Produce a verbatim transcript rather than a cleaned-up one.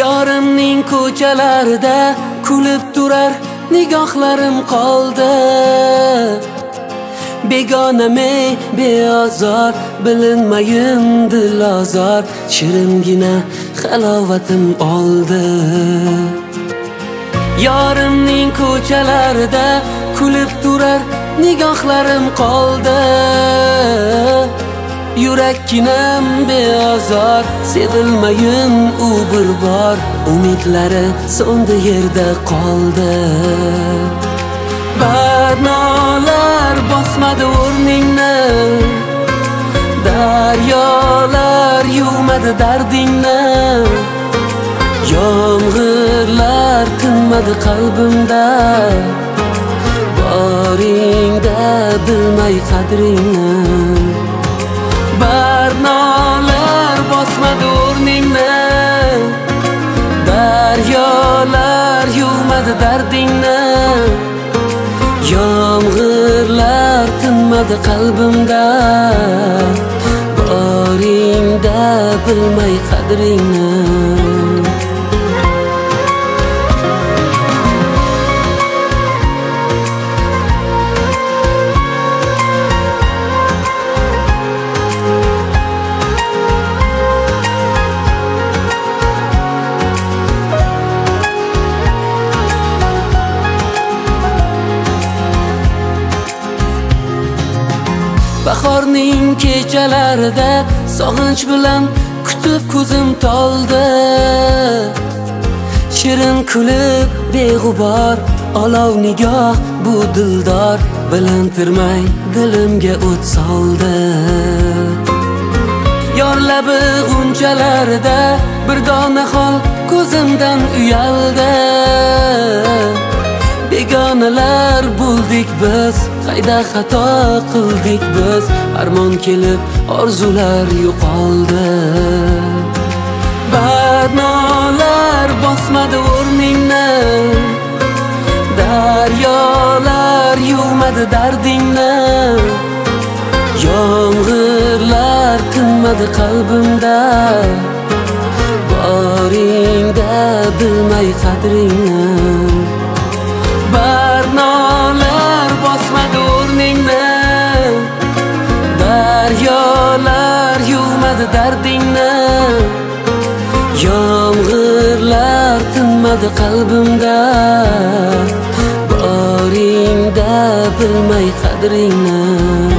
Yorimning ko'chalarida kulib turar nigohlarim qoldi. Begoname beozor bilinmayin dilozor, shiringina halovatim oldi. Yorimning ko'chalarida kulib turar nigohlarim qoldi. Yurakkinam beozor, sevilmayin u bir bor, umidlari so'ndi yerda qoldi. Barnolar bosmadi o'rningni, daryolar yuvmadi dardingni, yomg'irlar tinmadi qalbimda, boringda bilmay qadringni. Barnolar bosmadi o'rningni, daryolar yuvmadi dardingni, yomg'irlar tinmadi qalbimda, boringda bilmay qadringni. Bahorning kechalarida sog'inch bilan kutib ko'zim toldi. Shirin kulib beg'ubor olov nigoh bu dildor, bilintirmay dilimga o't soldi. Yor labi g'unchalarida bir dona xol ko'zimdan uyaldi. Begonalar bo'ldik biz, qayda xato qildik biz, armon kelib orzular yo'qoldi. Barnolar bosmadi o'rningni, daryolar yuvmadi dardingni, yomg'irlar tinmadi qalbimda, boringda bilmay qadringni. Barnolar bosmadi o'rningni, daryolar yuvmadi dardingni, yomg'irlar tinmadi qalbimda, boringda bilmay qadringni.